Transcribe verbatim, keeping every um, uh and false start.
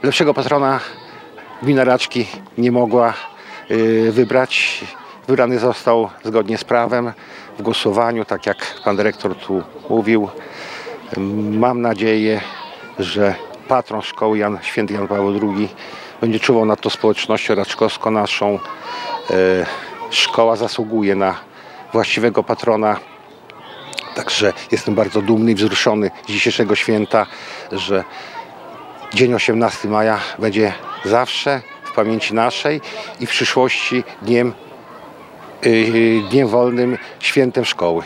Lepszego patrona gmina Raczki nie mogła y, wybrać. Wybrany został zgodnie z prawem w głosowaniu, tak jak pan dyrektor tu mówił. Mam nadzieję, że patron szkoły Jan, święty Jan Paweł drugi będzie czuwał nad to społecznością raczkowską naszą. Y, szkoła zasługuje na właściwego patrona. Także jestem bardzo dumny i wzruszony z dzisiejszego święta, że dzień osiemnastego maja będzie zawsze w pamięci naszej i w przyszłości dniem, yy, dniem wolnym, świętem szkoły.